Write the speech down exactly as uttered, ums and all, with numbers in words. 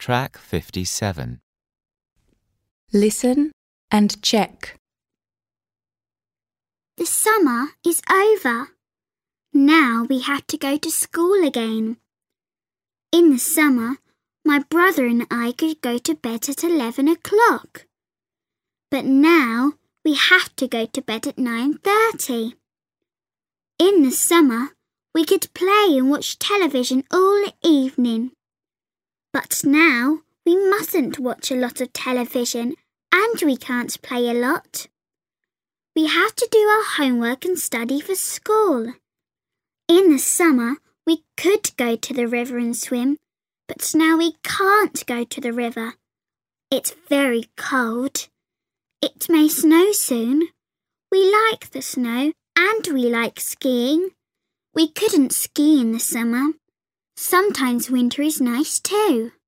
Track fifty-seven. Listen and check. The summer is over. Now we have to go to school again. In the summer, my brother and I could go to bed at eleven o'clock. But now we have to go to bed at nine thirty. In the summer, we could play and watch television all evening. But now we mustn't watch a lot of television and we can't play a lot. We have to do our homework and study for school. In the summer, we could go to the river and swim, but now we can't go to the river. It's very cold. It may snow soon. We like the snow and we like skiing. We couldn't ski in the summer. Sometimes winter is nice too.